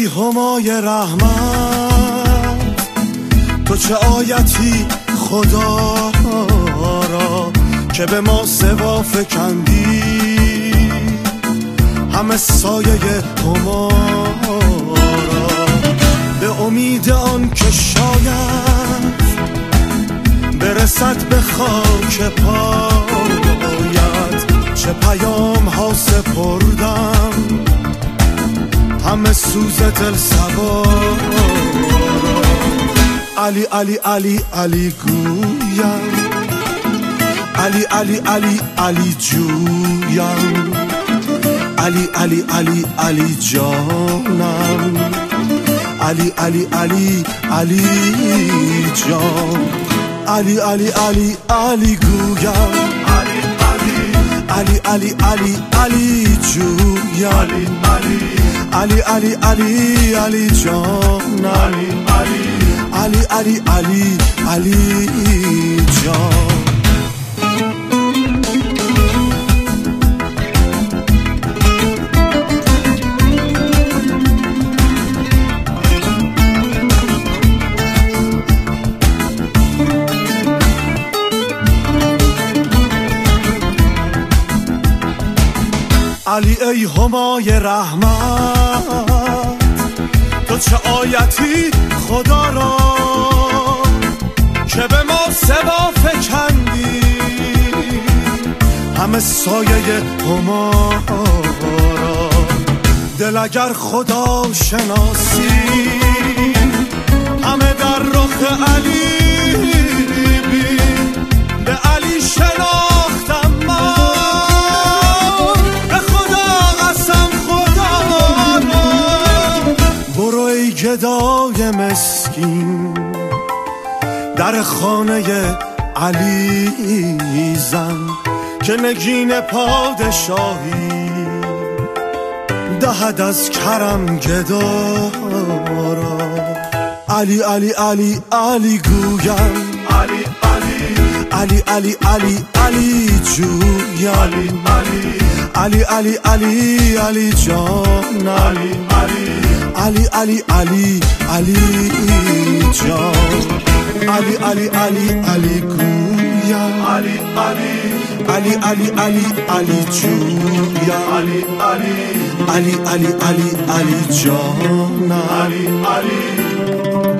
همای رحمت، تو چه آیتی خدا را که به ما سوا فکندی، همه سایه هما را به امید آن که شاید برسد به خاک پایت. چه پیام ها سپردم همه سوز دل سوار را. علی علی علی علی گویم، علی علی علی علی جویم، علی علی علی علی جانم، علی علی علی علی جان، علی علی علی علی گویم، علی علی علی علی جویم، علی علی علی علی جانم، علی علی علی علی جان. علی ای همای رحمت، تو چه آیتی خدا را که به ما سوا فکندی، همه سایه هما را. دل اگر خدا شناسی همه در رخ علی بین، به علی شناختم من، برو ای گدای مسکین در خانه علی زن، که نگین پادشاهی دهد از کرم گدا را. علی علی علی علی گویم، علی علی علی علی علی جویم، علی علی علی علی جانم، علی علی علی علی جان، علی علی علی علی گویم، علی علی علی علی جویم، علی علی علی علی جانم،